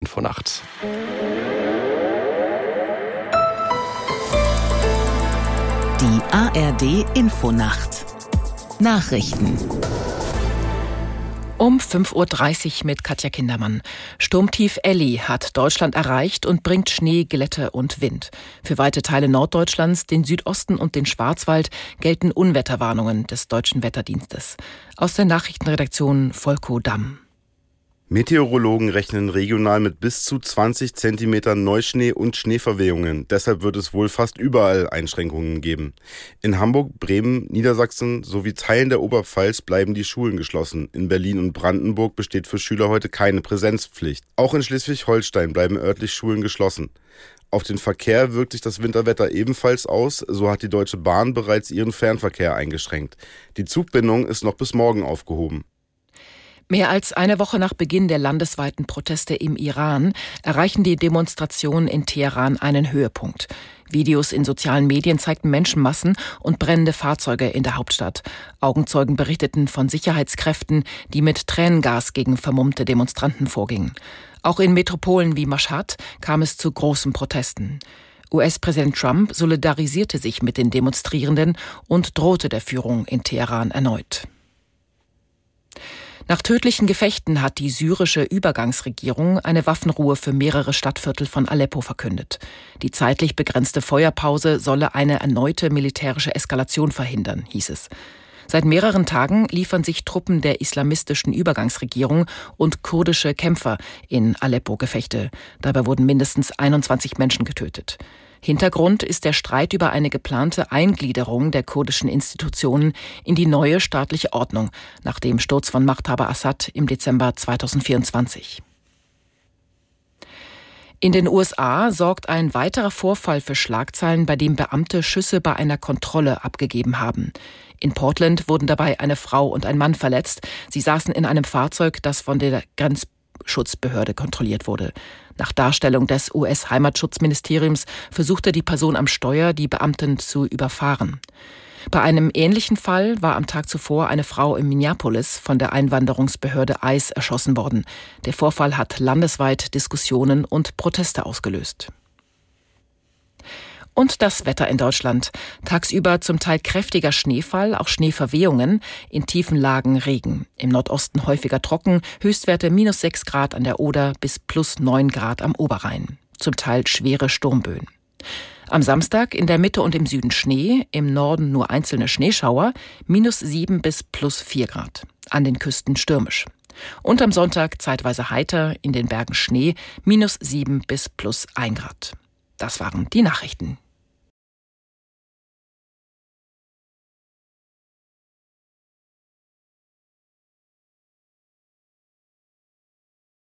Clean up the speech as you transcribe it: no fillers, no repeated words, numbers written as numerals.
Infonacht. Die ARD Infonacht. Nachrichten. Um 5.30 Uhr mit Katja Kindermann. Sturmtief Elli hat Deutschland erreicht und bringt Schnee, Glätte und Wind. Für weite Teile Norddeutschlands, den Südosten und den Schwarzwald gelten Unwetterwarnungen des Deutschen Wetterdienstes. Aus der Nachrichtenredaktion Volko Damm. Meteorologen rechnen regional mit bis zu 20 Zentimetern Neuschnee und Schneeverwehungen. Deshalb wird es wohl fast überall Einschränkungen geben. In Hamburg, Bremen, Niedersachsen sowie Teilen der Oberpfalz bleiben die Schulen geschlossen. In Berlin und Brandenburg besteht für Schüler heute keine Präsenzpflicht. Auch in Schleswig-Holstein bleiben örtlich Schulen geschlossen. Auf den Verkehr wirkt sich das Winterwetter ebenfalls aus. So hat die Deutsche Bahn bereits ihren Fernverkehr eingeschränkt. Die Zugbindung ist noch bis morgen aufgehoben. Mehr als eine Woche nach Beginn der landesweiten Proteste im Iran erreichen die Demonstrationen in Teheran einen Höhepunkt. Videos in sozialen Medien zeigten Menschenmassen und brennende Fahrzeuge in der Hauptstadt. Augenzeugen berichteten von Sicherheitskräften, die mit Tränengas gegen vermummte Demonstranten vorgingen. Auch in Metropolen wie Mashhad kam es zu großen Protesten. US-Präsident Trump solidarisierte sich mit den Demonstrierenden und drohte der Führung in Teheran erneut. Nach tödlichen Gefechten hat die syrische Übergangsregierung eine Waffenruhe für mehrere Stadtviertel von Aleppo verkündet. Die zeitlich begrenzte Feuerpause solle eine erneute militärische Eskalation verhindern, hieß es. Seit mehreren Tagen liefern sich Truppen der islamistischen Übergangsregierung und kurdische Kämpfer in Aleppo Gefechte. Dabei wurden mindestens 21 Menschen getötet. Hintergrund ist der Streit über eine geplante Eingliederung der kurdischen Institutionen in die neue staatliche Ordnung nach dem Sturz von Machthaber Assad im Dezember 2024. In den USA sorgt ein weiterer Vorfall für Schlagzeilen, bei dem Beamte Schüsse bei einer Kontrolle abgegeben haben. In Portland wurden dabei eine Frau und ein Mann verletzt. Sie saßen in einem Fahrzeug, das von der Grenzschutzbehörde kontrolliert wurde. Nach Darstellung des US-Heimatschutzministeriums versuchte die Person am Steuer, die Beamten zu überfahren. Bei einem ähnlichen Fall war am Tag zuvor eine Frau in Minneapolis von der Einwanderungsbehörde ICE erschossen worden. Der Vorfall hat landesweit Diskussionen und Proteste ausgelöst. Und das Wetter in Deutschland. Tagsüber zum Teil kräftiger Schneefall, auch Schneeverwehungen, in tiefen Lagen Regen. Im Nordosten häufiger trocken, Höchstwerte -6 Grad an der Oder bis +9 Grad am Oberrhein. Zum Teil schwere Sturmböen. Am Samstag in der Mitte und im Süden Schnee, im Norden nur einzelne Schneeschauer, -7 bis +4 Grad. An den Küsten stürmisch. Und am Sonntag zeitweise heiter, in den Bergen Schnee, -7 bis +1 Grad. Das waren die Nachrichten.